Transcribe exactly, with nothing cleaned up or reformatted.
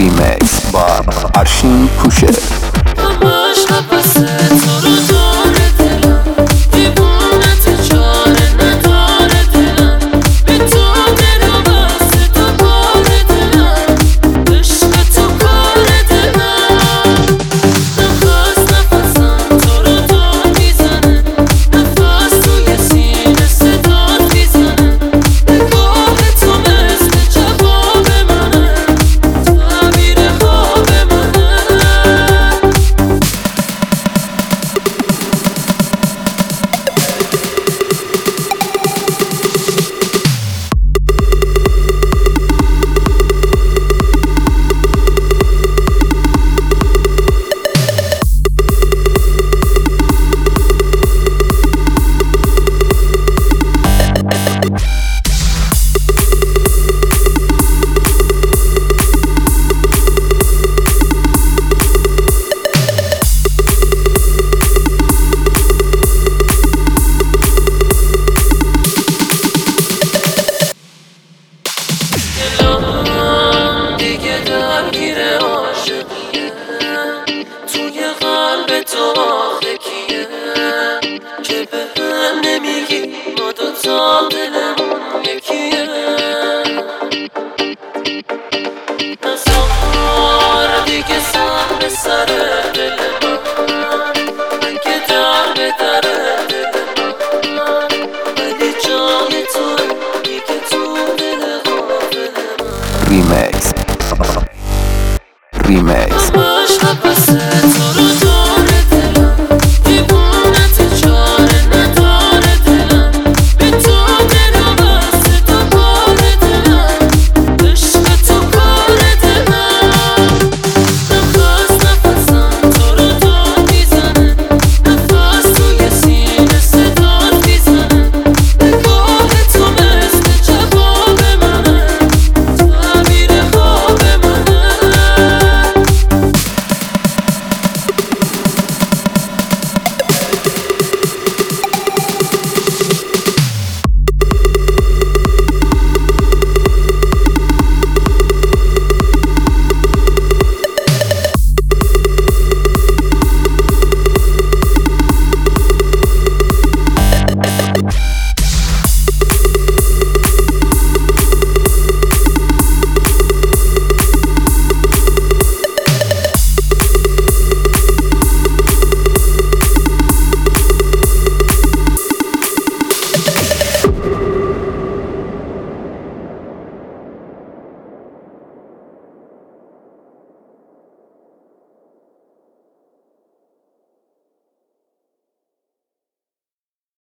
ریمیکس با ارشین کوشه. همش نفس تو رو داره دلم، دیوونت چاره نداره دلم، به تو دلم بسته تو بار دلم، عشق تو کار دلم. نفس نفسم تو رو داد میزنه، نفس توی سینه صدات میزنه، نگاه تو مثل جواب منه، تعبیر خواب منه. دلم دیگه درگیر عاشقیه، توی قلب تو آخه کیه که به هم نمیگی ما دوتا دلمون یکیه. نزار دیگه سر به سر دل من، اگه در به در دل من، ولی جای تو دیگه تو دل غافل من. ریمیکس ریمیکس همش نفس